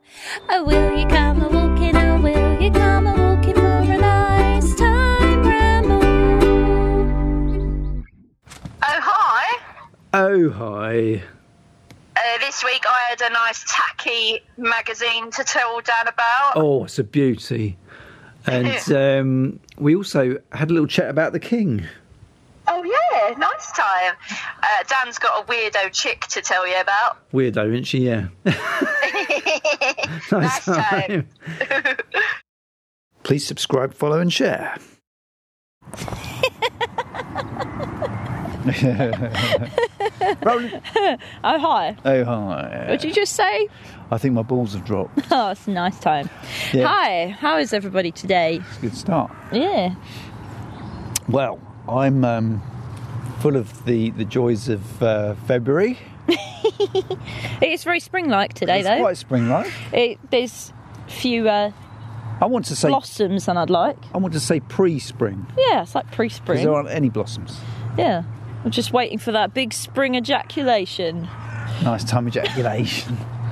Oh, will you come a walking? Oh, will you come a walking for a nice time ramble? Oh, hi. Oh, hi. This week I had a nice tacky magazine to tell Dan about. Oh, it's a beauty. And we also had a little chat about the King. Oh, yeah, nice time. Dan's got a weirdo chick to tell you about. Weirdo, isn't she? Yeah. Nice time. Please subscribe, follow and share. Rolling. Oh, hi. Oh, hi. What did you just say? I think my balls have dropped. Oh, it's a nice time. Yeah. Hi, how is everybody today? It's a good start. Yeah. Well, I'm full of the joys of February. It's very spring-like today, It's though. quite spring-like. There's fewer I want to say blossoms than I'd like. I want to say pre-spring Yeah, it's like because pre-spring. there aren't any blossoms. Yeah. I'm just waiting for that big spring ejaculation. Nice time ejaculation.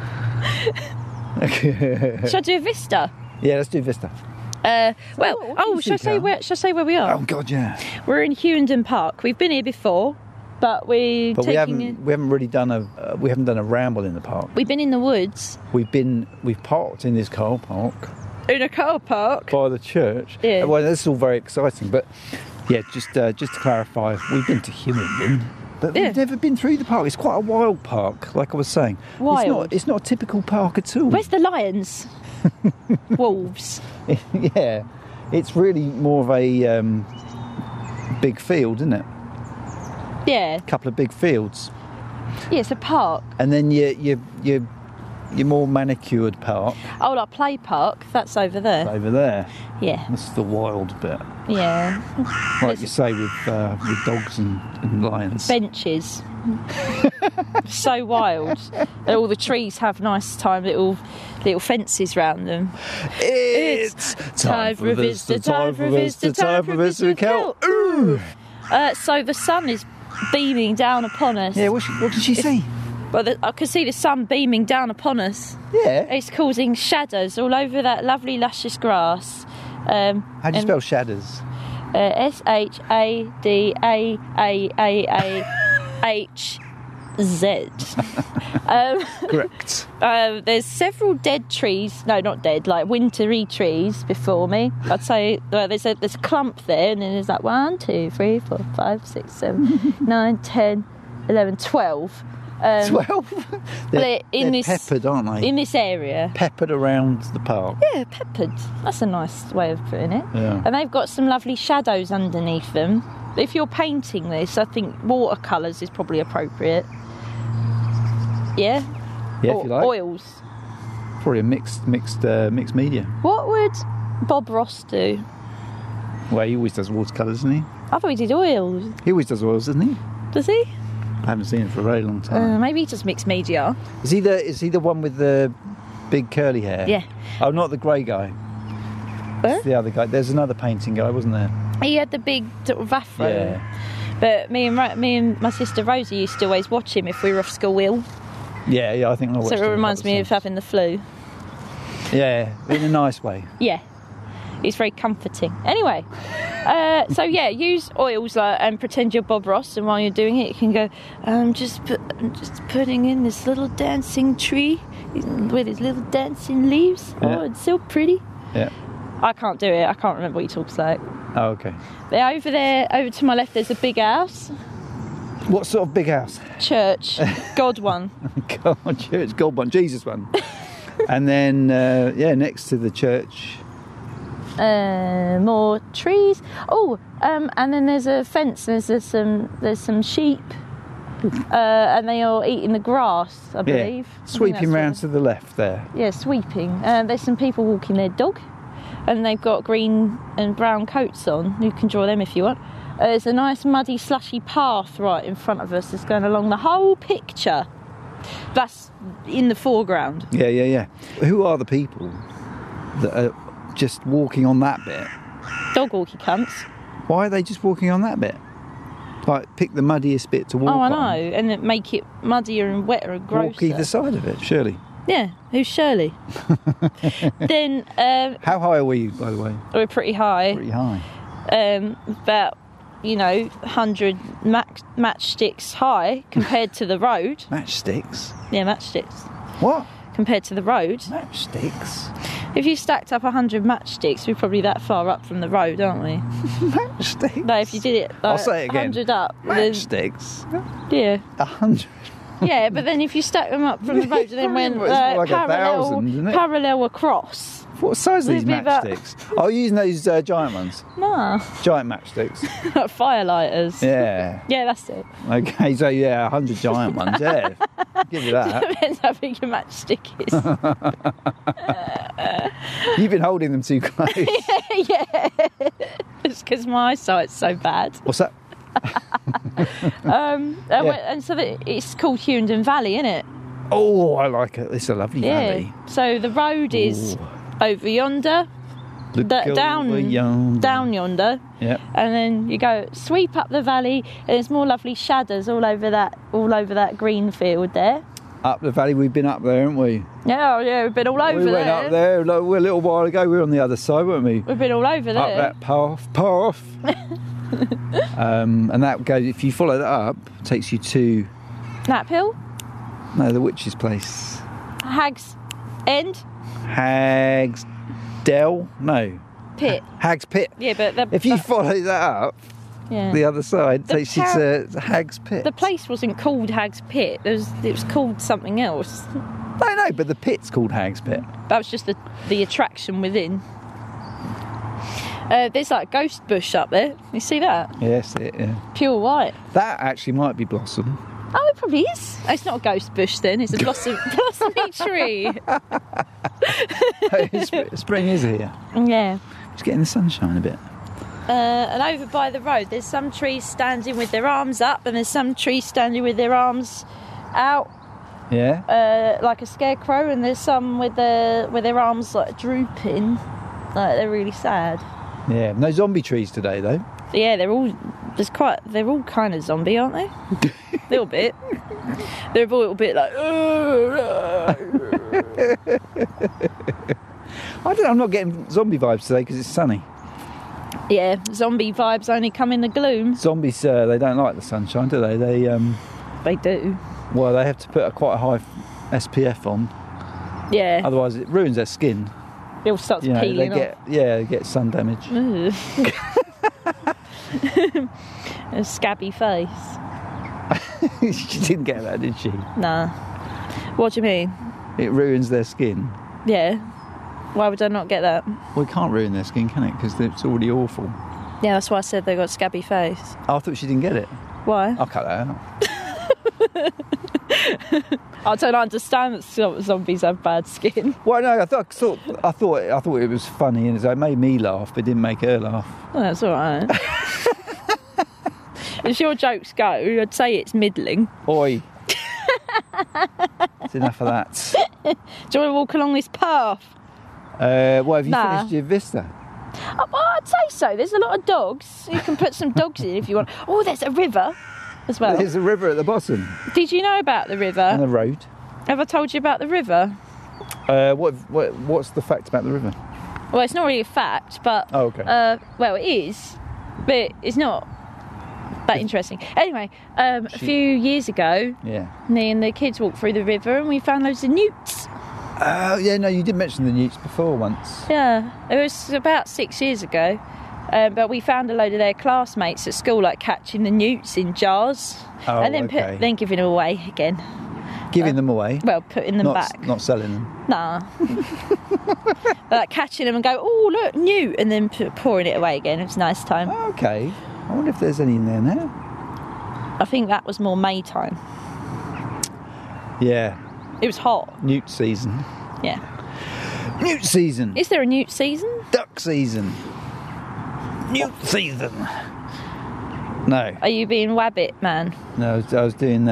Should I do a vista? Yeah, let's do Vista. Should I say where we are? Oh God, yeah. We're in Hewenden Park. We've been here before, but We haven't really done a ramble in the park. We've been in the woods. We've parked in this car park In a car park. by the church. Yeah. Well, this is all very exciting, but yeah, just to clarify, we've been to Hewenden, but Yeah. we've never been through the park. It's quite a wild park, like I was saying. Wild? It's not a typical park at all. Where's the lions? Wolves. Yeah, it's really more of a big field, isn't it? Yeah. A couple of big fields, Yeah, it's a park. and then your more manicured park Oh, like play park. That's over there. over there. Yeah. That's the wild bit, Yeah. like you say, with dogs and lions. Benches. So wild. And all the trees have nice little fences round them. It's time for a vista, time for a vista, time for a vista with Kel. Ooh. So the sun is beaming down upon us. Yeah, what did she say? Well, I can see the sun beaming down upon us. Yeah. It's causing shadows all over that lovely luscious grass. How do you spell shadows? SHADAHZ. Correct. There's several dead trees. No, not dead, like wintry trees before me. I'd say there's a clump there, and then there's like 1, 2, 3, 4, 5, 6, 7, 9, 10, 11, 12. 12. They're peppered, aren't they? In this area. Peppered around the park. Yeah, peppered. That's a nice way of putting it. Yeah. And they've got some lovely shadows underneath them. If you're painting this, I think watercolours is probably appropriate. Yeah? Yeah, Or if you like. oils. Probably a mixed media. What would Bob Ross do? Well, he always does watercolours, doesn't he? I thought he did oils. He always does oils, doesn't he? Does he? I haven't seen him for a very long time. Maybe he does mixed media. Is he the one with the big curly hair? Yeah. Oh, not the grey guy. What? It's the other guy. There's another painting guy, wasn't there? He had the big sort of afro. Yeah. But me and my sister Rosie used to always watch him if we were off school ill. Yeah, I think I watched So him it a reminds couple me of having the flu. Yeah, in a nice way. Yeah. It's very comforting. Anyway, so yeah, use oils and pretend you're Bob Ross, and while you're doing it, you can go, I'm just putting in this little dancing tree with his little dancing leaves. Yeah. Oh, it's so pretty. Yeah. I can't do it. I can't remember what he talks like. Oh, okay. But over there, over to my left, there's a big house. What sort of big house? Church. God one. God, church, God one, Jesus one. And then, next to the church. More trees. Oh, and then there's a fence. There's some sheep, and they are eating the grass, I believe. Yeah. Sweeping round to the left there. Yeah, sweeping. There's some people walking their dog, and they've got green and brown coats on. You can draw them if you want. There's a nice muddy, slushy path right in front of us that's going along the whole picture. That's in the foreground. Yeah. Who are the people that are just walking on that bit? Dog walkie cunts. Why are they just walking on that bit? Like, pick the muddiest bit to walk on. Oh, I know, and then make it muddier and wetter and grosser. Walk either side of it, surely. Yeah, who's Shirley? Then How high are we, by the way? we're pretty high. Pretty high. About 100 matchsticks high compared to the road. Matchsticks? Yeah, matchsticks What? compared to the road. Matchsticks? If you stacked up 100 matchsticks, we're probably that far up from the road, aren't we? Matchsticks? No, if you did it, I'll say it again. 100 up, then, Matchsticks? yeah, 100? yeah. But then if you stack them up from the road and then went It's more like 1,000, isn't it? parallel across. What size are these It'd be about- matchsticks? Oh, you're using those giant ones? Nah, Giant matchsticks? firelighters. Yeah. Yeah, that's it. Okay, so yeah, 100 giant ones, yeah. Give you that. Depends how big your matchstick is. You've been holding them too close. Yeah, it's because my eyesight's so bad. What's that? And so it's called Hughenden Valley, isn't it? Oh, I like it. It's a lovely valley. So the road is over yonder, Look down over yonder. down yonder, Yeah. and then you go sweep up the valley, and there's more lovely shadows all over that green field there. Up the valley, we've been up there, haven't we? Yeah, we've been all over We went up there like, a little while ago. We were on the other side, weren't we? We've been all over there. Up that path. And that goes, if you follow that up, takes you to, Knapp Hill, no, the witch's place. Hag's End, Hag's Dell? No. Pit. Hag's Pit. Yeah, but If you follow that up, yeah. the other side The takes you to Hag's Pit. The place wasn't called Hag's Pit. It was called something else. No, but the pit's called Hag's Pit. That was just the attraction within. There's like a ghost bush up there. You see that? Yes, yeah. Pure white. That actually might be Blossom. Oh, it probably is. Oh, it's not a ghost bush then. It's a blossomy tree. Spring is here. Yeah. Just getting the sunshine a bit. And over by the road, there's some trees standing with their arms up, and there's some trees standing with their arms out, Yeah? like a scarecrow, and there's some with their arms like drooping, like they're really sad. Yeah. No zombie trees today, though. Yeah, they're all kind of zombie, aren't they? A little bit. They're a little bit like. I'm not getting zombie vibes today because it's sunny. Yeah, zombie vibes only come in the gloom. Zombies, they don't like the sunshine, do they? They do. Well, they have to put quite a high SPF on, Yeah, otherwise it ruins their skin. it all starts You know, peeling they get sun damage. off. A scabby face. She didn't get that, did she? Nah. What do you mean? It ruins their skin. Yeah. Why would I not get that? Well, it can't ruin their skin, can it? Because it's already awful. Yeah, that's why I said they got scabby face. I thought she didn't get it. Why? I'll cut that out. I don't understand that zombies have bad skin. Well, no, I thought it was funny, and it made me laugh, but it didn't make her laugh. Well, that's all right. As your jokes go, I'd say it's middling. Oi. It's enough of that. Do you want to walk along this path? Well, have you Nah. finished your vista? Oh, well, I'd say so. There's a lot of dogs. You can put some dogs in if you want. Oh, there's a river as well. There's a river at the bottom Did you know about the and river? a road. Have I told you about the river? What's the fact about the river? Well, it's not really a fact, but Oh, okay. well, it is, but it's not that interesting. Anyway, a few years ago, Yeah. me and the kids walked through the river and we found loads of newts. Oh, yeah, no, you did mention the newts before once. Yeah, it was about 6 years ago. But we found a load of their classmates at school, like catching the newts in jars, Oh, and then okay. then giving them away again. Giving them away. Well, putting them back. Not selling them. Nah. Like catching them and go, oh look, newt, and then pouring it away again. It was a nice time. Okay. I wonder if there's any in there now. I think that was more May time. Yeah. It was hot. Newt season. Yeah. Newt season. Is there a newt season? Duck season. Newt season. No. Are you being wabbit man? No, I was doing,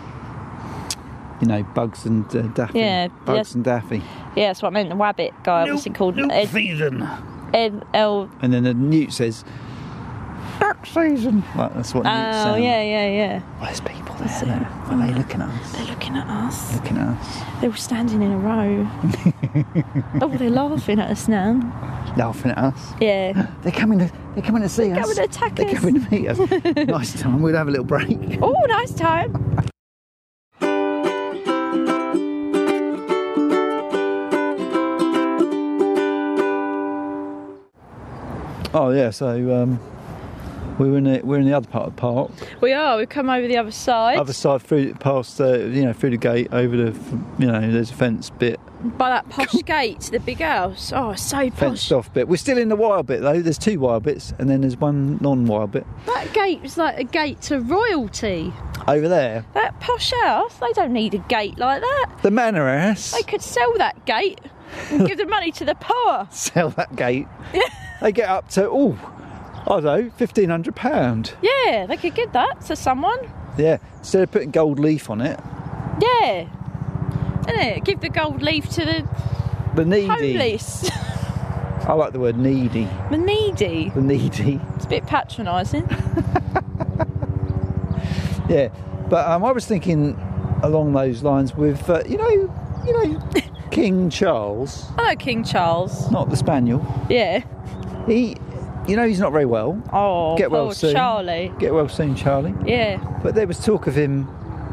Bugs and Daffy. Yeah, Bugs yes. and Daffy. Yeah, that's what I meant. The wabbit guy. What's it called? Newt season. L. And then the newt says, duck season. Like, that's what newt Oh sound. yeah. Well, there's people That's it. Are they looking at us? They're looking at us. Looking at us. They're all standing in a row. Oh, they're laughing at us now. Laughing at us. Yeah. They're coming to see us. Coming to attack They're us. coming to meet us. Nice time. We'll have a little break. Oh, nice time. Oh yeah. So we're in the other part of the park. We are. We've come over the other side. Other side through past through the gate over the there's a fence bit. By that posh gate, the big house. Oh, it's so posh. Fenced off bit. We're still in the wild bit though. There's 2 wild bits and then there's one non-wild bit. That gate was like a gate to royalty. Over there, That posh house, they don't need a gate like that. the manor house. They could sell that gate and give the money to the poor. Sell that gate. They get up to I don't know, £1,500. Yeah, they could give that to someone. Yeah. Instead of putting gold leaf on it, Yeah. Innit? Give the gold leaf to the the needy. homeless. I like the word needy. The needy. The needy. It's a bit patronising. Yeah, but I was thinking along those lines with King Charles, I know King Charles. not the spaniel. Yeah. He, he's not very well. Oh, Get well poor soon. Charlie. Get well soon, Charlie. Yeah. But there was talk of him,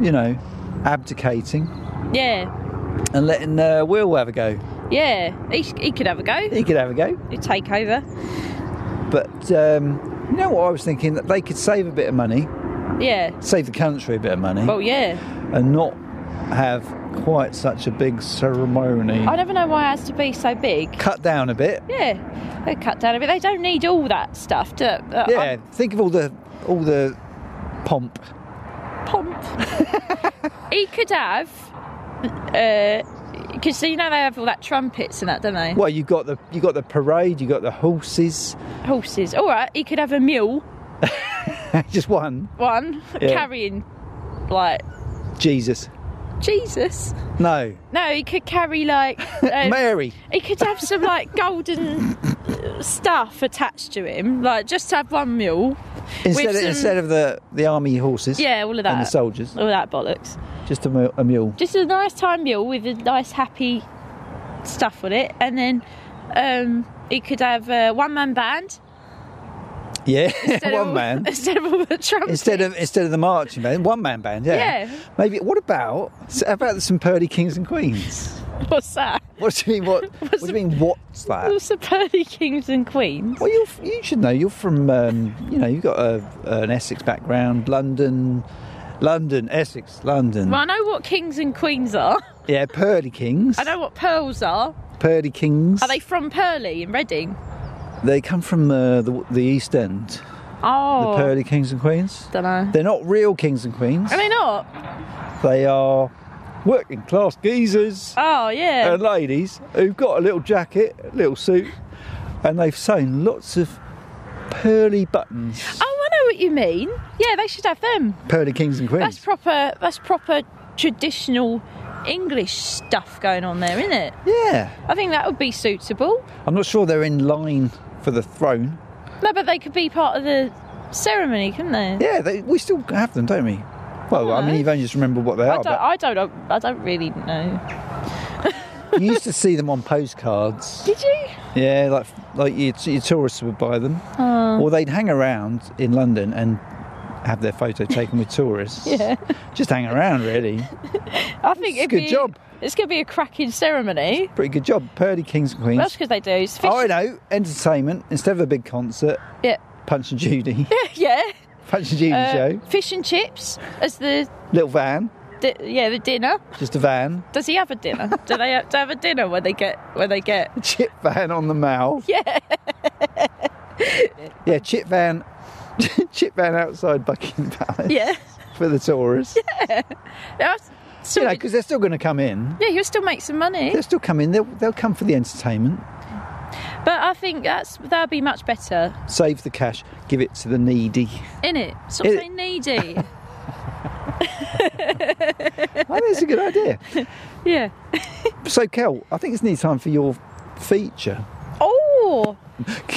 abdicating Yeah. and letting Will have a go. Yeah. He could have a go. He could have a go. He'd take over. But you know what I was thinking? That they could save a bit of money, Yeah. save the country a bit of money, Well, yeah. and not have quite such a big ceremony. I never know why it has to be so big. Cut down a bit. Yeah. They cut down a bit. They don't need all that stuff to. Yeah, think of all the pomp. Pomp. He could have. Because they have all that trumpets and that, don't they? Well, you got the parade, you got the horses. Horses. All right. He could have a mule. Just one. Yeah. Carrying, like, Jesus. Jesus. No. No, he could carry like Mary. He could have some like golden stuff attached to him, like just have one mule. Instead of the army horses. Yeah, all of that. And the soldiers. All that bollocks. Just a mule. Just a nice time mule with a nice happy stuff on it, and then he could have a one-man band. Yeah, Instead one of, man. Instead of all the trumpets. Instead of the marching band, one man band. Yeah. Yeah. Maybe. What about some Purdy Kings and Queens? What's that? What do you mean? What do you mean? What's that? What's the Purdy Kings and Queens? Well, you should know. You're from you've got an Essex background, London, Essex, London. Well, I know what kings and queens are. Yeah, Purdy Kings. I know what pearls are. Purdy Kings. Are they from Purley in Reading? They come from the East End. Oh. The Purdy Kings and Queens. Don't know. They're not real kings and queens. Are they not? They are working class geezers Oh, yeah. and ladies who've got a little jacket, a little suit, and they've sewn lots of pearly buttons. Oh, I know what you mean. Yeah, they should have them. Purdy Kings and Queens. That's proper traditional English stuff going on there, isn't it? Yeah. I think that would be suitable. I'm not sure they're in line for the throne. No, but they could be part of the ceremony, couldn't they? Yeah, we still have them, don't we? Well, I mean, you've only just remembered what they are. I don't really know. But you used to see them on postcards. Did you? Yeah, like your tourists would buy them. Or they'd hang around in London and have their photo taken with tourists. Yeah. Just hang around, really. I think It's a good job. It's going to be a cracking ceremony. Pretty good job. Purdy Kings and Queens. That's because they do. It's Oh, I know. Entertainment. Instead of a big concert, Yeah. Punch and Judy. Yeah. Punch and Judy show. Fish and chips as the Little van. the dinner. Just a van. Does he have a dinner? Do they have to have a dinner when they get? Chip van on the mall. Yeah. Yeah, chip van. Chip van outside Buckingham Palace. Yeah. For the tourists. That's You know, because they're still going to come in. yeah, you'll still make some money. They'll still come in. They'll come for the entertainment. But I think that'll be much better, Save the cash. Give it to the needy. innit? Stop It- saying needy. I think it's a good idea. Yeah. So, Kel, I think it's nearly time for your feature. Oh.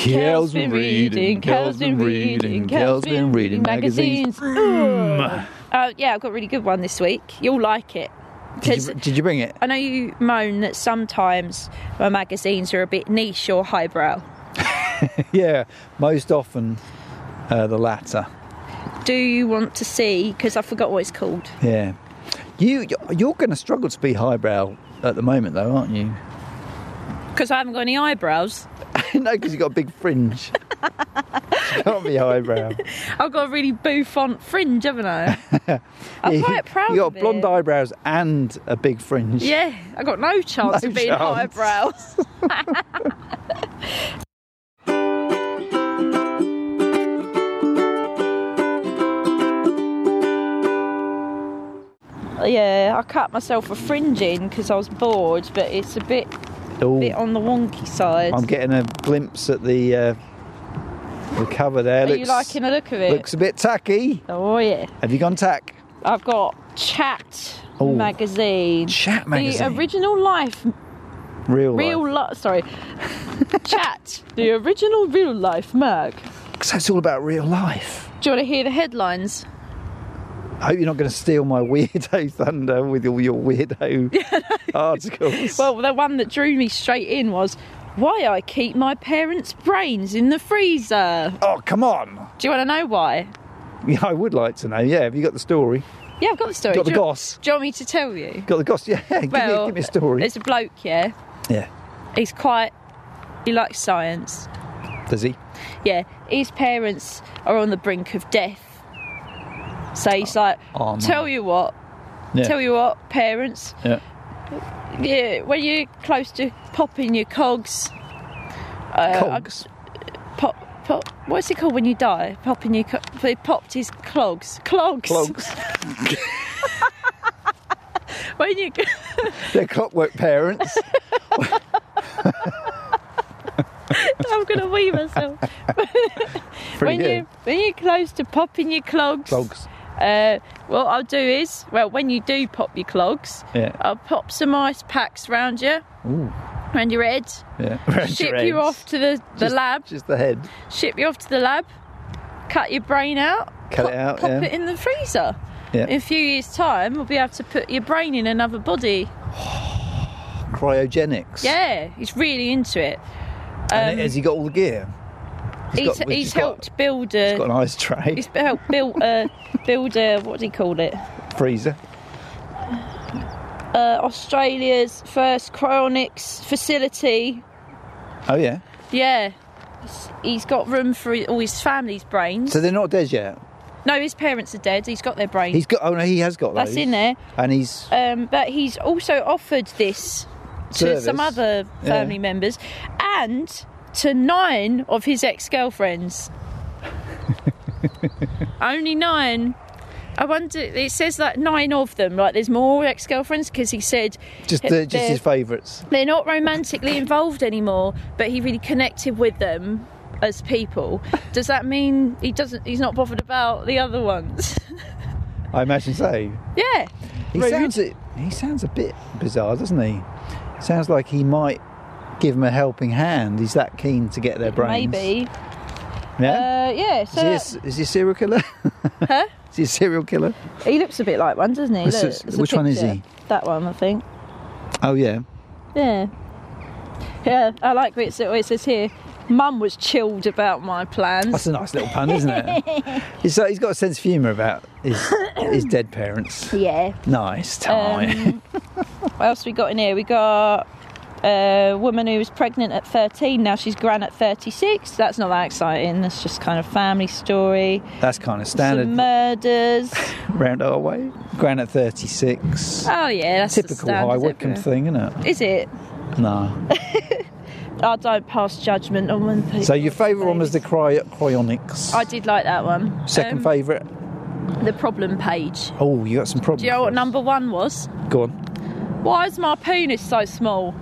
Kel's been reading magazines. Yeah, I've got a really good one this week. You'll like it. Did you bring it? I know you moan that sometimes my magazines are a bit niche or highbrow. Yeah, most often the latter. Do you want to see? Because I forgot what it's called. Yeah. You're going to struggle to be highbrow at the moment, though, aren't you? Because I haven't got any eyebrows. No, because you've got a big fringe. You can't be highbrow. I've got a really bouffant fringe, haven't I? I'm quite proud of it. You've got blonde eyebrows and a big fringe. Yeah, I've got no chance of being highbrows. Yeah, I cut myself a fringe in because I was bored, but it's a bit on the wonky side. I'm getting a glimpse at the cover there. Are you liking the look of it? Looks a bit tacky. Oh yeah. Have you gone tack? I've got Chat magazine. Chat magazine. The original life. Sorry. Chat. The original real life mag. Because that's all about real life. Do you want to hear the headlines? I hope you're not going to steal my weirdo thunder with all your weirdo articles. Well, the one that drew me straight in was why I keep my parents' brains in the freezer. Oh, come on. Do you want to know why? Yeah, I would like to know. Yeah, have you got the story? Yeah, I've got the story. Got the goss? Do you want me to tell you? Got the goss? Yeah, give me a story. There's a bloke, yeah? Yeah. He likes science. Does he? Yeah, his parents are on the brink of death. So he's like, tell you what, parents. Yeah. Yeah, when you're close to popping your cogs. Cogs? Pop. What's it called when you die? Popping your. He popped his clogs. Clogs. When you. They're clockwork parents. I'm gonna wee myself. When you're close to popping your clogs. What I'll do is, when you do pop your clogs, I'll pop some ice packs round you, round your head, ship you off to the lab. Just the head. Ship you off to the lab, cut your brain out, pop it in the freezer. Yeah. In a few years' time, we'll be able to put your brain in another body. Cryogenics. Yeah, he's really into it. And has he got all the gear? He's helped build a. He's got an ice tray. He's helped build a. What do you call it? Freezer. Australia's first cryonics facility. Oh yeah. Yeah, he's got room for all his family's brains. So they're not dead yet. No, his parents are dead. He's got their brains. He's got. Oh no, he has got those. That's in there. And he's. But he's also offered this to some other family members and to 9 of his ex-girlfriends. Only 9. I wonder, it says like 9 of them, like there's more ex-girlfriends, because he said just his favourites. They're not romantically involved anymore, but he really connected with them as people. Does that mean he's not bothered about the other ones? I imagine so. Yeah. He sounds a bit bizarre, doesn't he? Sounds like he might give them a helping hand. He's that keen to get their brains. Maybe. Yeah? Yeah. So is he a serial killer? Huh? Is he a serial killer? He looks a bit like one, doesn't he? Which one is he? That one, I think. Oh, yeah. Yeah. Yeah, I like what it says here. Mum was chilled about my plans. That's a nice little pun, isn't it? He's got a sense of humour about his dead parents. Yeah. Nice time. What else we got in here? We got a woman who was pregnant at 13. Now she's gran at 36. That's not that exciting. That's just kind of family story. That's kind of standard. Some murders. Round our way. Gran at 36. Oh yeah, that's typical High Wycombe thing, isn't it? Is it? No. I don't pass judgment on when people. So your favourite one was the cryonics. I did like that one. Second favourite? The problem page. Oh, you got some problems. Do you know what number 1 was? Go on. Why is my penis so small?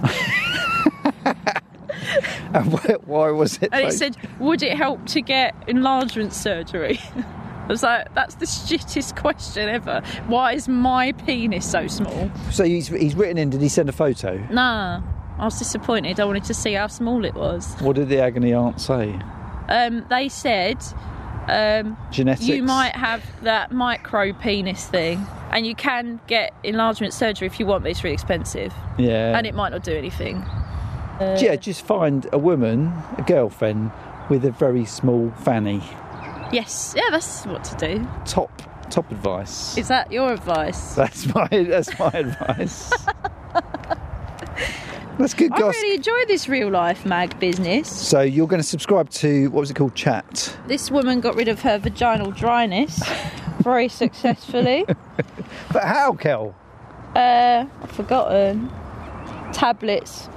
And why was it? And it said, would it help to get enlargement surgery? I was like, that's the shittest question ever. Why is my penis so small? So he's written in, did he send a photo? Nah, I was disappointed. I wanted to see how small it was. What did the agony aunt say? They said Genetics. you might have that micro penis thing, and you can get enlargement surgery if you want, but it's really expensive, Yeah. and it might not do anything. Yeah, just find a woman, a girlfriend, with a very small fanny. Yes, yeah, that's what to do. Top advice. Is that your advice? That's my advice. That's good I gossip. really enjoy this real life mag business. So you're going to subscribe to, what was it called, Chat? This woman got rid of her vaginal dryness very successfully. But how, Kel? I've forgotten. Tablets.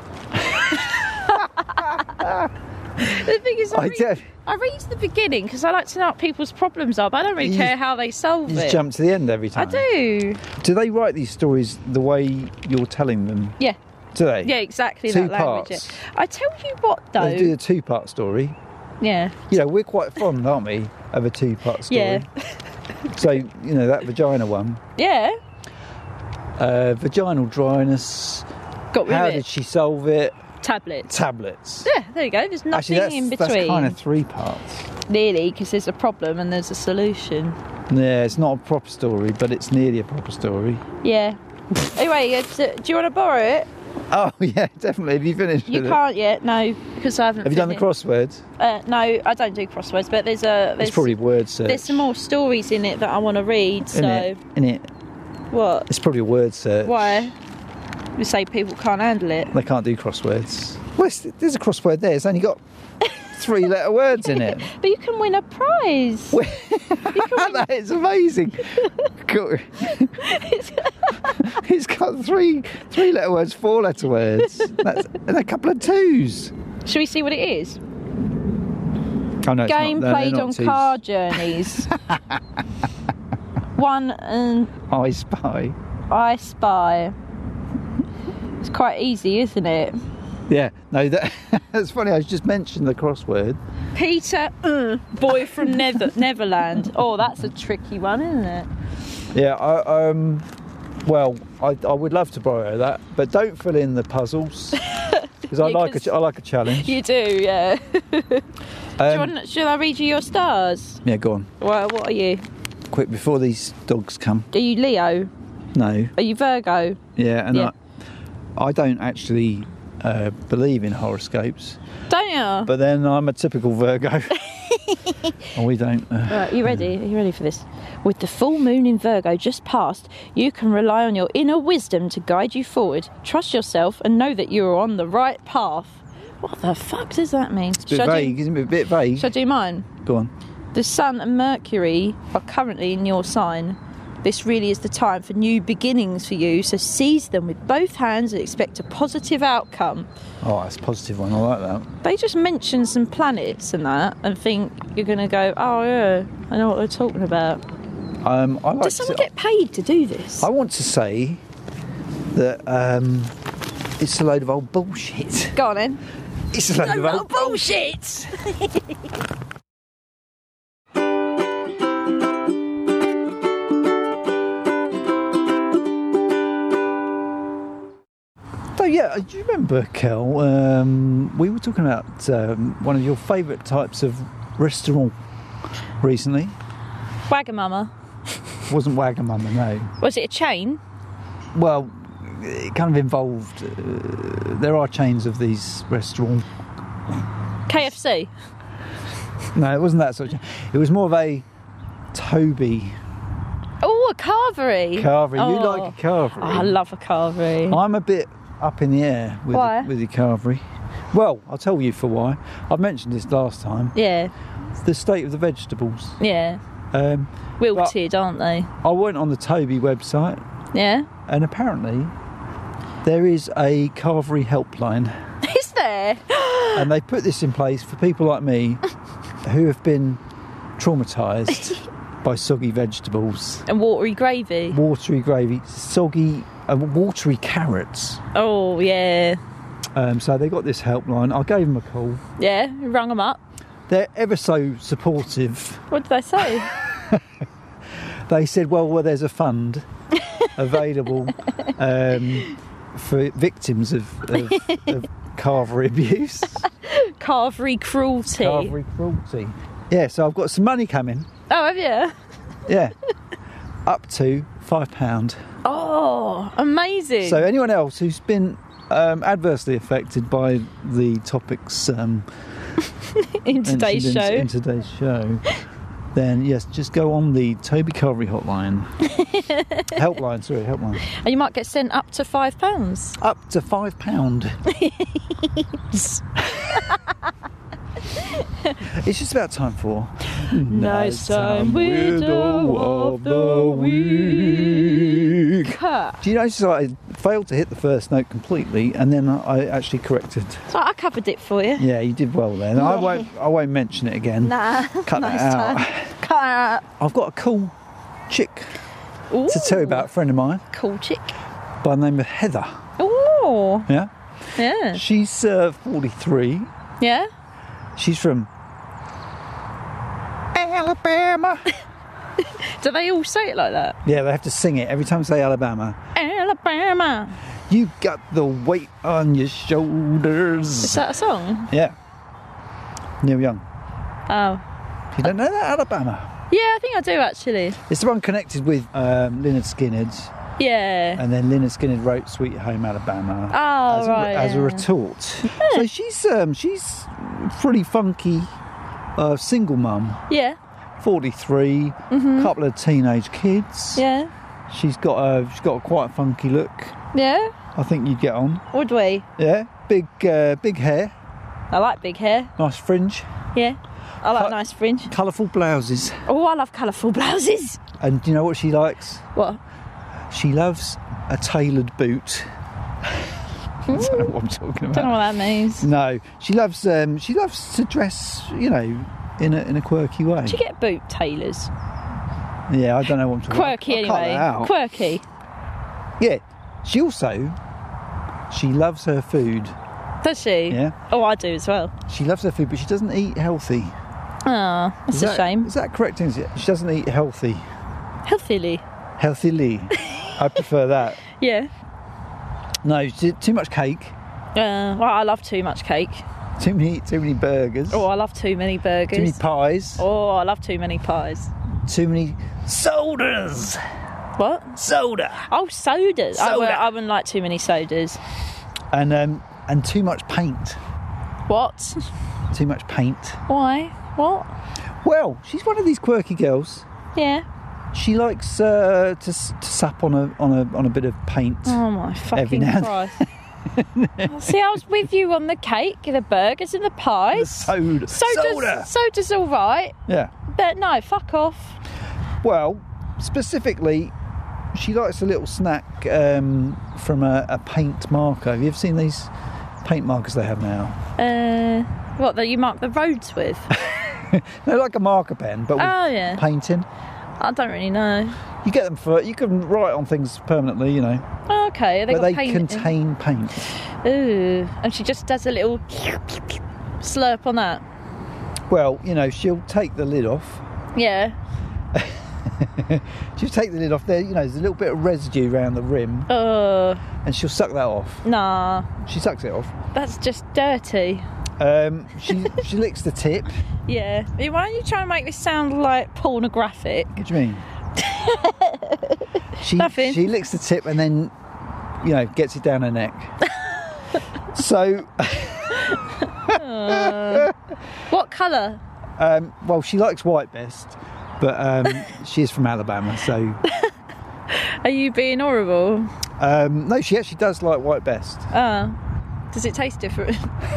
The thing is, I read to the beginning because I like to know what people's problems are, but I don't really care how they solve You it. just jump to the end every I time. do. Do they write these stories the way you're telling them? Yeah. Do they? Yeah, exactly. Two that language. parts. Yeah. I tell you what, though. They do a two-part story. Yeah. You know, we're quite fond, aren't we, of a two-part story? Yeah. So, you know, that vagina one. Yeah. Vaginal dryness. Got rid How of it. did she solve it? Tablets. Tablets. Yeah, there you go. There's nothing Actually, in that's between. kind of three parts. Nearly, because there's a problem and there's a solution. Yeah, it's not a proper story, but it's nearly a proper story. Yeah. Anyway, do you want to borrow it? Oh, yeah, definitely. Have you finished You with can't yet, no, because I haven't. it? Have you done the finished. crosswords? No, I don't do crosswords, but there's It's probably word search. there's some more stories in it that I want to read. So In it. what? It's probably a word search. Why? You say people can't handle it. They can't do crosswords. Well, there's a crossword there. It's only got 3-letter words in it. But you can win a prize. That is amazing. It's got 3-letter words, 4-letter words, and a couple of twos. Shall we see what it is? Oh no, it's Game not. played They're on not twos. car journeys. One and I Spy. I Spy. It's quite easy, isn't it? Yeah, no, that's funny. I just mentioned the crossword. Peter, boy from Neverland. Oh, that's a tricky one, isn't it? Yeah, I would love to borrow that, but don't fill in the puzzles because I like a challenge. You do, yeah. Shall I read you your stars? Yeah, go on, Well, what are you? quick before these dogs come. Are you Leo? No, Are you Virgo? yeah, and Yeah. I don't actually believe in horoscopes, Don't you? but then I'm a typical Virgo. Oh, we don't. Right, you ready? Are you ready for this? With the full moon in Virgo just passed, you can rely on your inner wisdom to guide you forward. Trust yourself and know that you are on the right path. What the fuck does that mean? It's a bit vague, isn't it? A bit vague. Shall I do mine? Go on. The Sun and Mercury are currently in your sign. This really is the time for new beginnings for you, so seize them with both hands and expect a positive outcome. Oh, that's a positive one. I like that. They just mention some planets and that and think you're going to go, oh yeah, I know what they're talking about. I like Does someone get paid to do this? I want to say that it's a load of old bullshit. Go on then. It's a load of old bullshit! So yeah, do you remember, Kel? We were talking about one of your favourite types of restaurant recently. Wagamama. Wasn't Wagamama, no. Was it a chain? Well, it kind of involved. There are chains of these restaurants. KFC. No, it wasn't that sort of chain. It was more of a Toby Oh, a carvery. carvery. You Oh. like a carvery? Oh, I love a carvery. I'm a bit up in the air with Why? with your carvery. Well, I'll tell you for why. I've mentioned this last time. Yeah, The state of the vegetables. yeah. Wilted, aren't they? I went on the Toby website, Yeah. and apparently there is a carvery helpline, Is there? and they put this in place for people like me who have been traumatised by soggy vegetables, And watery gravy. watery gravy, soggy, watery carrots. Oh, yeah. So they got this helpline. I gave them a call. Yeah, rung them up. They're ever so supportive. What did they say? They said, well, there's a fund available for victims of carvery abuse, Carvery cruelty. carvery cruelty. Yeah, so I've got some money coming. Oh, have you? Yeah. Up to £5. Oh, amazing. So anyone else who's been adversely affected by the topics in today's mentioned show. in today's show, then yes, just go on the Toby Cullery hotline. Helpline. And you might get sent up to £5. Up to £5. It's just about time for Nice Time Widow of the Week. Do you notice I failed to hit the first note completely, and then I actually corrected? So I covered it for you. Yeah, you did well then. I won't mention it again. Nah. Cut nice that out. time. Cut it out. I've got a cool chick Ooh, to tell you about, a friend of mine cool chick. by the name of Heather. Oh, Yeah, yeah. she's 43. Yeah? She's from Alabama. Do they all say it like that? Yeah, they have to sing it every time they say Alabama. Alabama. You got the weight on your shoulders. Is that a song? Yeah. Neil Young. Oh. You don't know that? Alabama. Yeah, I think I do actually. It's the one connected with Lynyrd Skynyrd, Yeah. and then Lynyrd Skynyrd wrote "Sweet Home Alabama" Oh, right. as a yeah. retort. So she's pretty funky, single mum, Yeah. 43, couple of teenage kids. Yeah. She's got a quite funky look. Yeah. I think you'd get on. Would we? Yeah, big hair, I like big hair. nice fringe, Yeah. I like Cut- nice fringe. colourful blouses. Oh, I love colourful blouses. And do you know what she likes? What? She loves a tailored boot. I don't know what I'm talking about. Don't know what that means. No, she loves to dress, in a quirky way. Do you get boot tailors? Yeah, I don't know what I'm talking Quirky about. I'll cut anyway. that out. Quirky. Yeah, she loves her food. Does she? Yeah, Oh, I do as well. she loves her food, but she doesn't eat healthy. Oh, that's a shame. Is that correct? Is it? She doesn't eat healthy. Healthily. Healthily. I prefer that. Yeah. No, too much cake. Well, I love too much cake. Too many burgers. Oh, I love too many burgers. Too many pies. Oh, I love too many pies. Too many sodas. What? Soda. Oh, sodas. Soda. I wouldn't like too many sodas. And too much paint. What? Too much paint. Why? What? Well, she's one of these quirky girls. Yeah. She likes to sup on a bit of paint. Oh my Every fucking now and Christ. See, I was with you on the cake, the burgers and the pies. Soda. Soda's all right, Yeah. but no, fuck off. Well, specifically, she likes a little snack from a paint marker. Have you ever seen these paint markers they have now? What, that you mark the roads with? They're like a marker pen, but with Oh, yeah. painting. I don't really know. You get them you can write on things permanently, Oh, okay, but got they paint. contain paint. Ooh, and she just does a little slurp on that. Well, she'll take the lid off. Yeah. She'll take the lid off there, there's a little bit of residue around the rim, and she'll suck that off. Nah, She sucks it off. that's just dirty. She licks the tip. Yeah. Why don't you try and make this sound like pornographic? What do you mean? Nothing. She licks the tip and then, gets it down her neck. So, What colour? well, she likes white best, but she is from Alabama, so Are you being horrible? no, she actually does like white best. Does it taste different?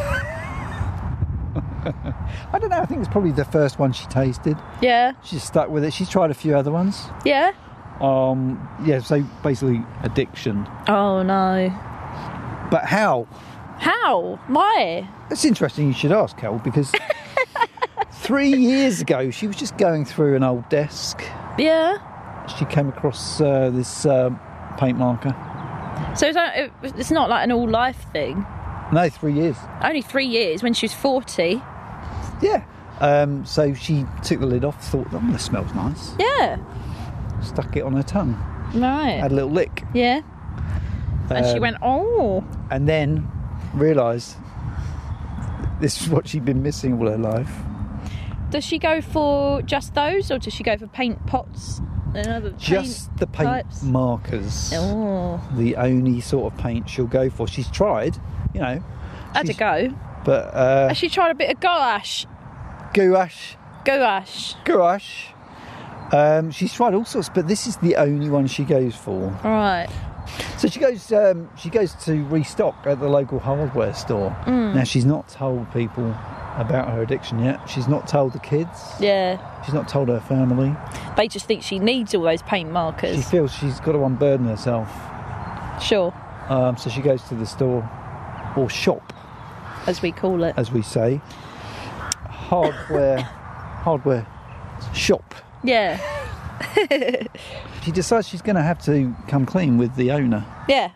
I don't know. I think it's probably the first one she tasted. Yeah. She's stuck with it. She's tried a few other ones. Yeah. Yeah. So basically, addiction. Oh no. But how? How? Why? It's interesting you should ask, Kel, because 3 years ago she was just going through an old desk. Yeah. She came across this paint marker. So it's not like an all life thing. No, 3 years. Only 3 years when she was 40. Yeah. So she took the lid off, thought, oh, this smells nice. Yeah. Stuck it on her tongue. Right. Had a little lick. Yeah. And she went, oh. And then realised this is what she'd been missing all her life. Does she go for just those, or does she go for paint pots and other Just the paint types? markers. Oh, The only sort of paint she'll go for. She's tried, you know. had a she's- go. But Has she tried a bit of gouache? gouache. Gouache. She's tried all sorts, but this is the only one she goes for. Right. So she goes to restock at the local hardware store. Now she's not told people about her addiction yet. She's not told the kids. Yeah. She's not told her family. They just think she needs all those paint She markers. feels she's got to unburden herself. Sure, So she goes to the store, or shop, as we call it. as we say. Hardware shop. Yeah. She decides she's going to have to come clean with the owner. Yeah.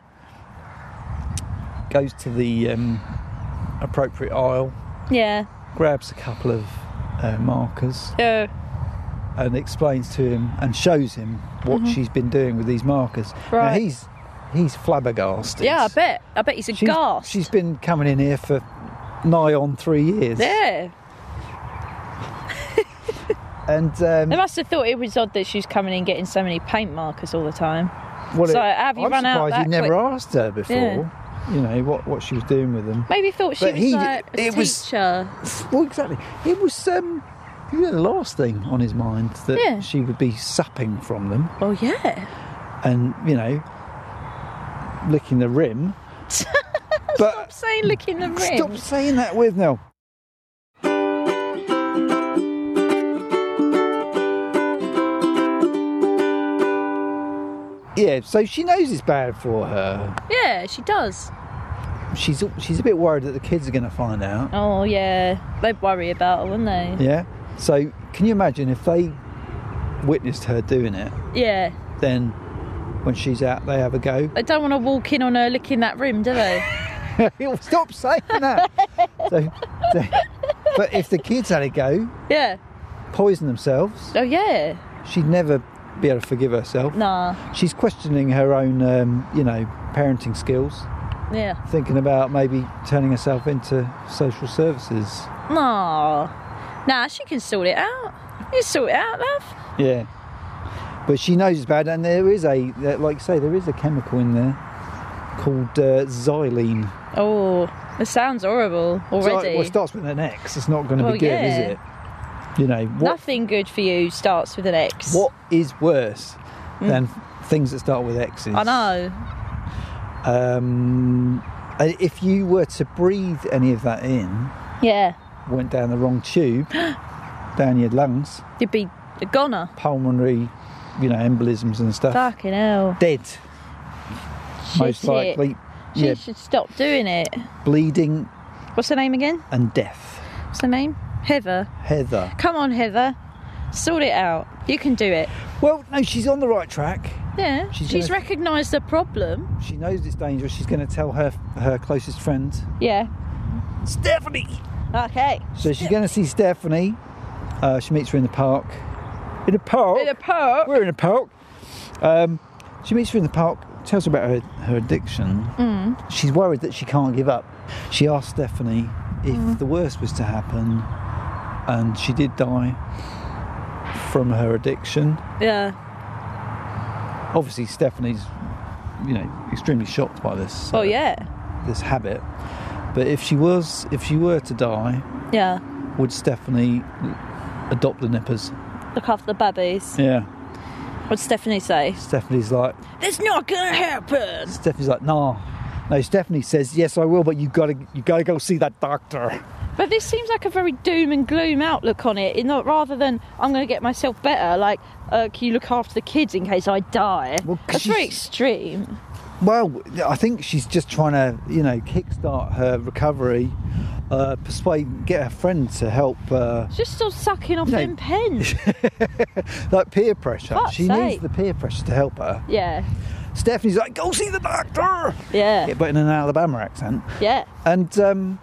Goes to the appropriate aisle, Yeah. grabs a couple of markers, Yeah. and explains to him and shows him what she's been doing with these markers. Now Right. he's flabbergasted. Yeah, I bet he's aghast. She's been coming in here for nigh on 3 years. Yeah. And They must have thought it was odd that she was coming in getting so many paint markers all the time. well, So, have you I'm run out surprised that you never quick? asked her before. Yeah. You know what she was doing with them. Maybe thought she But was he- like a it was- teacher. Well, exactly. It was the last thing on his mind that Yeah. she would be supping from them Oh yeah. and licking the rim. But Stop saying licking the rim. stop saying that with Nell. Yeah, so she knows it's bad for her. Yeah, she does. She's a bit worried that the kids are going to find out. Oh yeah. They'd worry about her, wouldn't they? Yeah. So can you imagine if they witnessed her doing it? Yeah. Then when she's out, they have a go. They don't want to walk in on her licking that rim, do they? Stop saying that. so, but if the kids had a go, Yeah. poison themselves, Oh yeah. she'd never be able to forgive herself. Nah. She's questioning her own, parenting skills, Yeah. thinking about maybe turning herself into social services. Nah. Nah, she can sort it out. You sort it out, love. Yeah. But she knows it's bad, and there is like you say, there is a chemical in there called xylene. Oh, it sounds horrible already. Well, it starts with an X. It's not going to Well, be good, yeah. is it? What Nothing good for you starts with an X. what is worse than things that start with X's? I know. If you were to breathe any of that in, Yeah. went down the wrong tube, down your lungs, You'd be a goner. pulmonary, embolisms and stuff, Fucking hell. dead, most Shit. likely. She Yeah, should stop doing it. bleeding What's her name again? and death. What's her name? Heather. Heather. Come on, Heather. Sort it out. You can do it. Well, no, she's on the right track. Yeah. She's She's gonna- recognised the problem. She knows it's dangerous. She's going to tell her closest friend, Yeah. Stephanie. Okay. So she's going to see Stephanie. She meets her in the park. In a park? In a park. We're in a park. She meets her in the park, tells her about her addiction. She's worried that she can't give up. She asks Stephanie if the worst was to happen and she did die from her addiction. Yeah. Obviously, Stephanie's, extremely shocked by this. Oh yeah. This habit. But if she were to die, Yeah. would Stephanie adopt the nippers? Look after the babies. Yeah. What'd Stephanie say? Stephanie's like, That's not gonna happen. nah. No, Stephanie says, yes, I will, but you gotta go see that doctor. But this seems like a very doom and gloom outlook on it. Rather than I'm going to get myself better, like, can you look after the kids in case I die? Well, 'cause That's very she's- extreme. Well, I think she's just trying to, kickstart her recovery, get her friend to help, Just stop sucking off No. them pens. like peer pressure. Fuck's She sake. needs the peer pressure to help her. Yeah. Stephanie's like, go see the doctor! Yeah. But in an Alabama accent. Yeah. And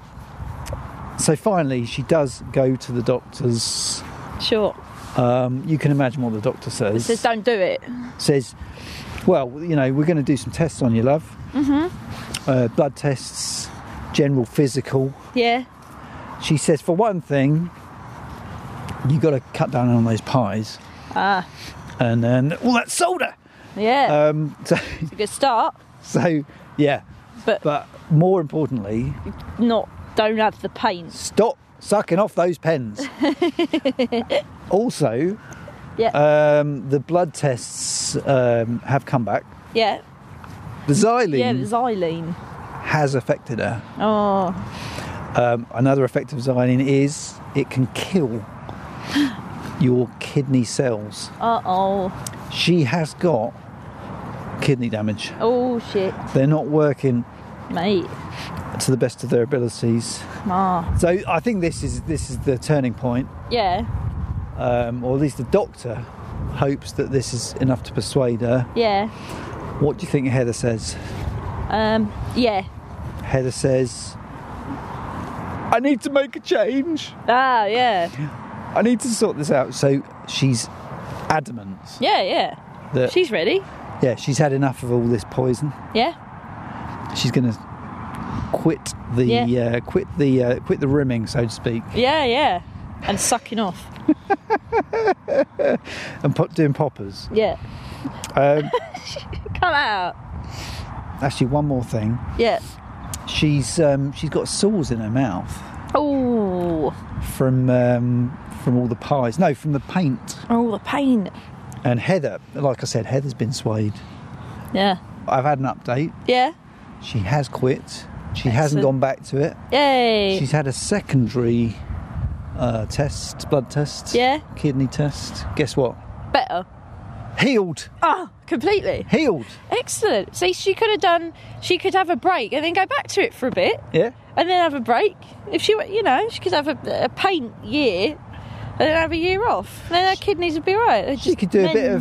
so finally, she does go to the doctor's. Sure. You can imagine what the doctor says. Says don't do it. Says, well, we're going to do some tests on you, love. Mm-hmm. Blood tests, general physical. Yeah. She says, for one thing, you got to cut down on those pies, and then all that soda. Yeah. So, It's a good start, yeah. but More importantly, don't have the paint. stop sucking off those pens. Also, Yeah. the blood tests have come back. Yeah. The xylene Yeah, the xylene. has affected her. Oh. Another effect of xylene is it can kill your kidney cells. Uh-oh. She has got kidney damage. Oh, shit. They're not working Mate. to the best of their abilities. So I think this is the turning point, Yeah. or at least the doctor hopes that this is enough to persuade her. Yeah. What do you think Heather says? Yeah. Heather says, I need to make a change. Ah, yeah. I need to sort this out. So she's adamant Yeah. that She's ready. she's had enough of all this poison. Yeah. She's going to quit the quit the rimming, so to speak, Yeah. And sucking off. and doing poppers. Yeah. Come out. Actually, one more thing. Yeah. She's got sores in her mouth Oh. from all the pies. No, from the paint. Oh, the pain. And Heather, like I said, Heather's been swayed. Yeah. I've had an update. Yeah. She has quit. She hasn't Excellent. gone back to it. Yay. She's had a secondary blood test. Yeah. Kidney test. Guess what? Better. Healed. Oh, completely. Healed. Excellent. See, she could have a break and then go back to it for a bit Yeah. and then have a break. If she could have a paint year and then have a year off. Then her kidneys would be right. She could do a bit of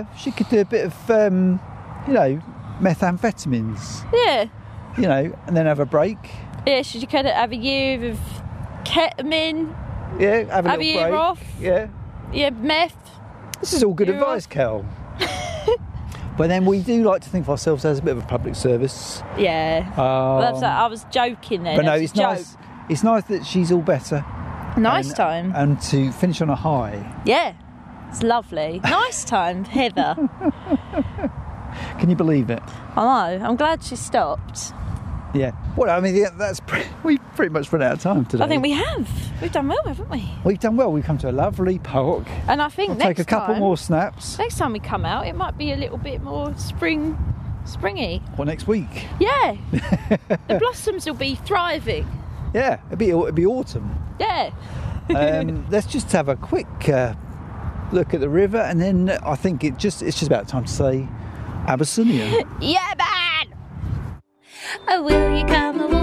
methamphetamines. Yeah. And then have a break. Yeah, she could have a year of ketamine. Yeah, have a Have a little year break. off. Yeah. Yeah, meth. This is all good Year advice, off. Kel. But then we do like to think of ourselves as a bit of a public service. Yeah. I was joking then. But no, That was it's a joke. nice. It's nice that she's all better. Nice And- time. And to finish on a high. Yeah. It's lovely. Nice time, Heather. Can you believe it? I know. I'm glad she stopped. Yeah. Well, I mean, we've pretty much run out of time today. I think we have. We've done well, haven't we? We've done well. We've come to a lovely park. And I think We'll next take a couple time, more snaps. Next time we come out, it might be a little bit more springy. What, next week? Yeah. The blossoms will be thriving. Yeah, it'd be autumn. Yeah. Let's just have a quick look at the river, and then I think it's just about time to say Abyssinia. Yeah, man. Oh, will you come